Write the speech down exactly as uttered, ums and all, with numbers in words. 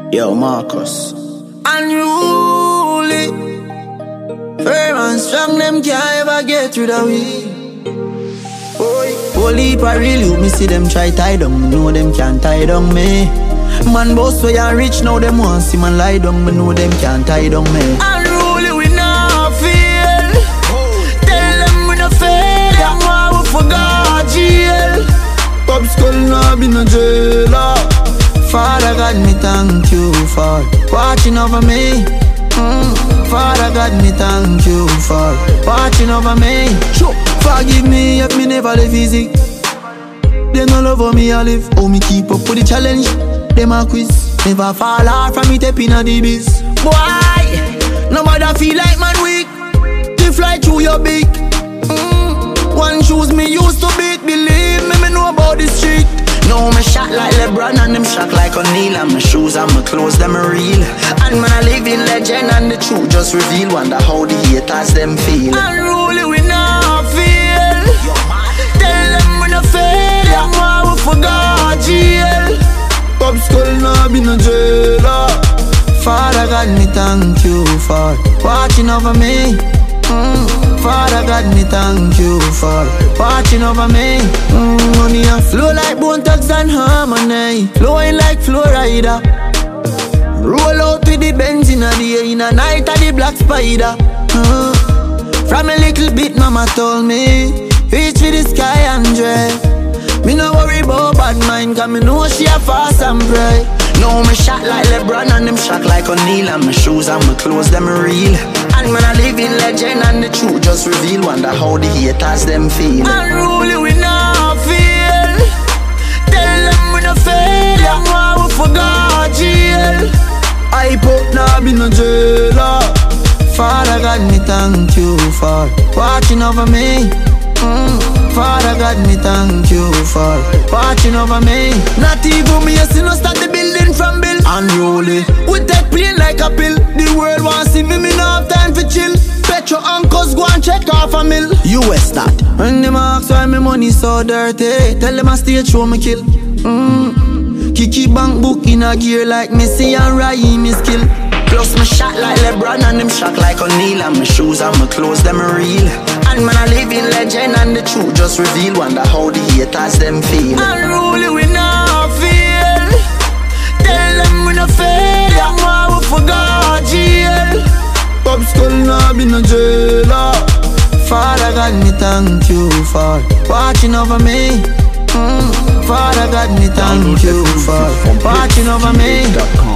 Yo, Marcus. Unruly, firm and strong, them can't ever get rid of we. Whole heap of real you, me see them try tie down, me know them can't tie down me. Man boss way and rich, now them want see man lie down, me know them can't tie down me. Unruly we not feel, tell them we not fail, them want we forgot jail. Pop skull now be no jailer. Father God, me thank you for watching over me. Mm. Father God, me thank you for watching over me. Sure. Forgive me if me never live easy. They no love how me I live. How me keep up with the challenge. Them a quiz. Never fall off from me tapping on the biz. Boy, no matter feel like man weak. To fly through your beak. Mm. One shoes me used to beat. Believe me, me know about the street. Now me shot like LeBron and them shot like O'Neal. And my shoes and my clothes, them are real. And man a living legend and the truth just reveal. Wonder how the haters them feel. Unruly we not feel. Tell them we not fail. Them why we forgot jail. Pop skull now be no jailer. Father God, me thank you for watching over me. Mm. Father God, me thank you for watching over me. Mm, money a flow like Bone Thugs and Harmony, flowing like Florida. Roll out with the Benz in a day, in a night of the Black Spider. Mm. From a little bit mama told me, reach for the sky and dread. Me no worry about bad mind, cause me know she a fast and pray. Now me shot like LeBron and them shot like O'Neal. And my shoes and my clothes, them are real. And man a living legend and the truth just reveal. Wonder how the haters them feel. Unruly we not feel. Tell them we not fail. Them why we forgot jail. I put now be no jailer. Father God, me thank you for watching over me. Mm. Father God, me thank you for watching over me. Not even me, yes, you know start the building from bill. Unruly, we take plane like a pill. The world wants see me, me no have time for chill. Petro uncles go and check off a mill. U S that. When them ask why me money so dirty, tell them I stage show me kill. Mm. Kiki bank book in a gear like Messi and Raheem is skill. Plus me shot like LeBron and them shot like O'Neal. And my shoes and my clothes, them are real. And man a living legend and the truth just reveal. Wonder how the haters them feel. Unruly we not feel. Tell them we not fail. Them why we forgot jail. Pop skull now be no jailer. Father God, me thank you for watching over me. Mm. Father God, me thank you for watching over me.